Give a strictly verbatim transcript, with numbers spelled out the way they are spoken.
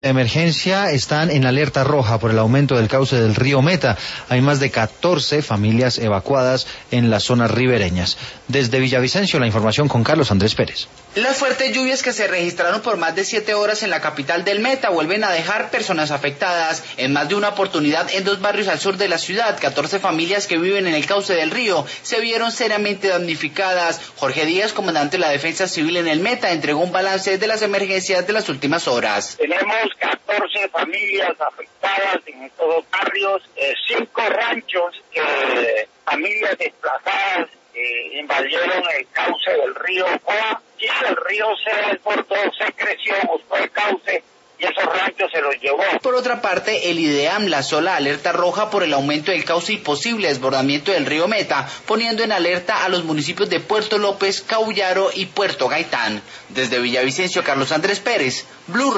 De emergencia están en alerta roja por el aumento del cauce del río Meta. Hay más de catorce familias evacuadas en las zonas ribereñas. Desde Villavicencio, la información con Carlos Andrés Pérez. Las fuertes lluvias que se registraron por más de siete horas en la capital del Meta vuelven a dejar personas afectadas. En más de una oportunidad en dos barrios al sur de la ciudad, catorce familias que viven en el cauce del río se vieron seriamente damnificadas. Jorge Díaz, comandante de la Defensa Civil en el Meta, entregó un balance de las emergencias de las últimas horas. Tenemos catorce familias afectadas en estos dos barrios, eh, cinco ranchos, eh, familias desplazadas que invadieron el cauce del río Coa, y el río se desbordó, se creció, buscó el cauce y esos ranchos se los llevó. Por otra parte, el IDEAM lanzó la alerta roja por el aumento del cauce y posible desbordamiento del río Meta, poniendo en alerta a los municipios de Puerto López, Caullaro y Puerto Gaitán. Desde Villavicencio, Carlos Andrés Pérez, Blue